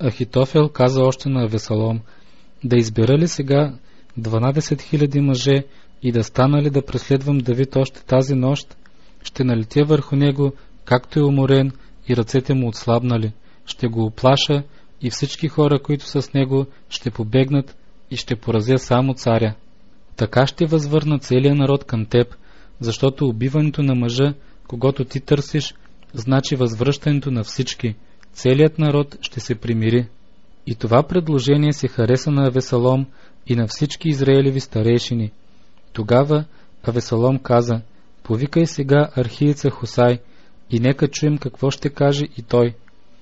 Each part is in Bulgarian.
Ахитофел каза още на Авесалом: да избера ли сега 12 000 мъже и да стана ли да преследвам Давид още тази нощ? Ще налетя върху него, както е уморен и ръцете му отслабнали. Ще го оплаша и всички хора, които са с него, ще побегнат и ще поразя само царя. Така ще възвърна целия народ към теб, защото убиването на мъжа, когато ти търсиш, значи възвръщането на всички. Целият народ ще се примири. И това предложение се хареса на Авесалом и на всички израелеви старейшини. Тогава Авесалом каза: повикай сега архиеца Хусай и нека чуем какво ще каже и той.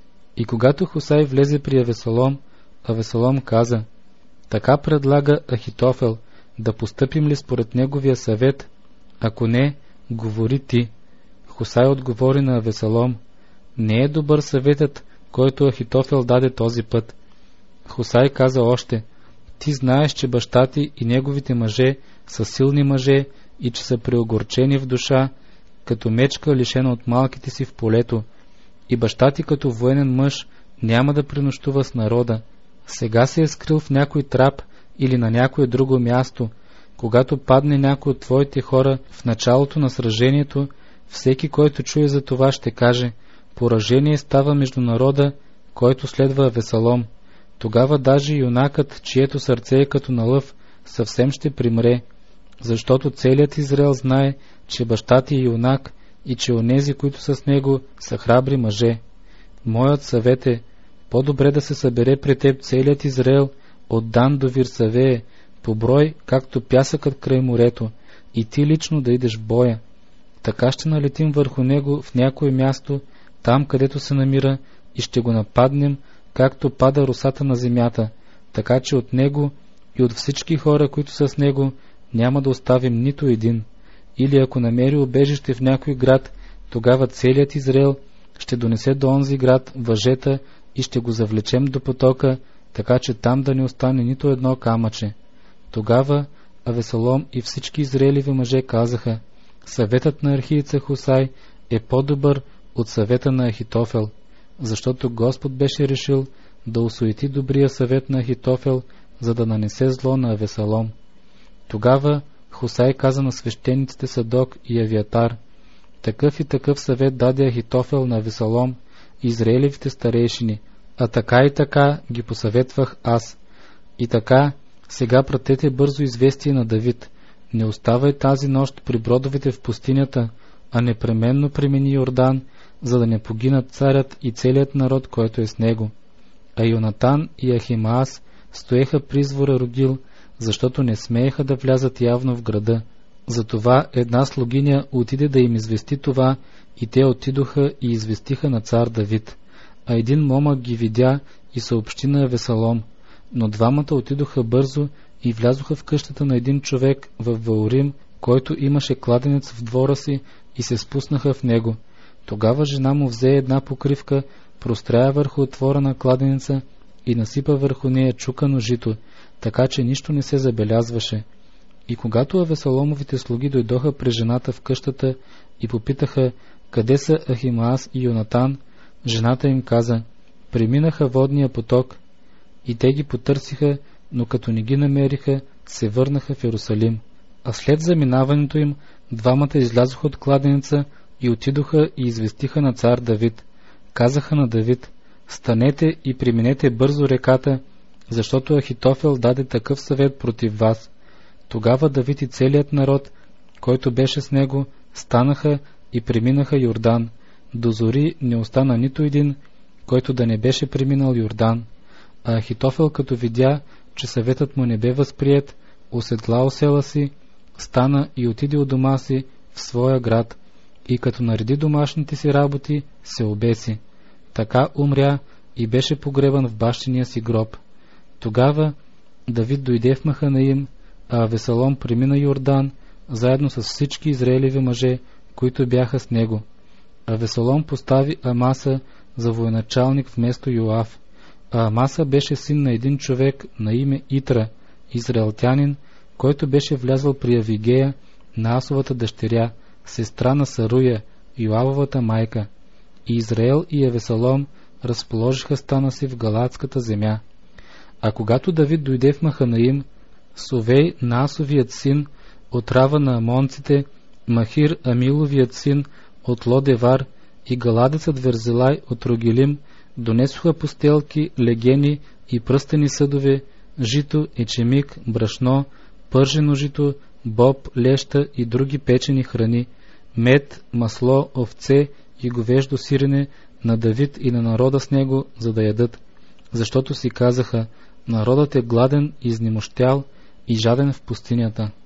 И когато Хусай влезе при Авесалом, Авесалом каза: така предлага Ахитофел, да постъпим ли според неговия съвет? Ако не, говори ти. Хусай отговори на Авесалом: не е добър съветът, който Ахитофел даде този път. Хусай каза още: ти знаеш, че баща ти и неговите мъже са силни мъже и че са преогорчени в душа, като мечка лишена от малките си в полето, и баща ти като военен мъж няма да пренощува с народа. Сега се е скрил в някой трап или на някое друго място. Когато падне някой от твоите хора в началото на сражението, всеки, който чуе за това, ще каже: поражение става между народа, който следва Авесалом. Тогава даже юнакът, чието сърце е като на лъв, съвсем ще примре, защото целият Израел знае, че баща ти е юнак и че онези, които са с него, са храбри мъже. Моят съвет е: по-добре да се събере при теб целият Израел от Дан до Вирсавее, по брой, както пясъкът край морето, и ти лично да идеш в боя. Така ще налетим върху него в някое място, там където се намира, и ще го нападнем, както пада росата на земята, така че от него и от всички хора, които са с него, няма да оставим нито един. Или ако намери убежище в някой град, тогава целият Израел ще донесе до онзи град въжета и ще го завлечем до потока, така че там да не остане нито едно камъче. Тогава Авесалом и всички израелеви мъже казаха: съветът на архиеца Хусай е по-добър от съвета на Ахитофел, защото Господ беше решил да осуети добрия съвет на Ахитофел, за да нанесе зло на Авесалом. Тогава Хусай каза на свещениците Садок и Авиатар: такъв и такъв съвет даде Ахитофел на Авесалом и израелевите старейшини, а така и така ги посъветвах аз. И така, сега пратете бързо известие на Давид: не оставай тази нощ при бродовете в пустинята, а непременно премини Йордан, за да не погинат царят и целият народ, който е с него. А Йонатан и Ахимаас стоеха при извора Рогил, защото не смееха да влязат явно в града. Затова една слугиня отиде да им извести това, и те отидоха и известиха на цар Давид. А един момък ги видя и съобщи на Авесалом, но двамата отидоха бързо и влязоха в къщата на един човек в Ваурим, който имаше кладенец в двора си, и се спуснаха в него. Тогава жена му взе една покривка, простря върху отвора на кладенеца и насипа върху нея чукано жито, така че нищо не се забелязваше. И когато Авесаломовите слуги дойдоха при жената в къщата и попитаха къде са Ахимаас и Йонатан, жената им каза: преминаха водния поток. И те ги потърсиха, но като не ги намериха, се върнаха в Йерусалим. А след заминаването им, двамата излязоха от кладенеца и отидоха и известиха на цар Давид. Казаха на Давид: станете и преминете бързо реката, защото Ахитофел даде такъв съвет против вас. Тогава Давид и целият народ, който беше с него, станаха и преминаха Йордан. До зори не остана нито един, който да не беше преминал Йордан. А Ахитофел, като видя, че съветът му не бе възприет, оседла осела си, стана и отиде от дома си в своя град, и като нареди домашните си работи, се обеси. Така умря и беше погребан в бащиния си гроб. Тогава Давид дойде в Маханаим, а Авесалом премина Йордан, заедно с всички израелеви мъже, които бяха с него. Авесалом постави Амаса за военачалник вместо Йоав. А Амаса беше син на един човек на име Итра, израелтянин, който беше влязъл при Авигея, Наасовата дъщеря, сестра на Саруя, Йоавовата майка. И Израел и Авесалом разположиха стана си в Галаадската земя. А когато Давид дойде в Маханаим, Совей, Наасовият син, от Рава на амонците, Махир, Амиловият син, от Лодевар, и галадецът Верзелай от Рогелим донесоха постелки, легени и пръстени съдове, жито, ечемик, брашно, пържено жито, боб, леща и други печени храни, мед, масло, овце и говеждо сирене на Давид и на народа с него, за да ядат. Защото си казаха: народът е гладен, изнемощял и жаден в пустинята.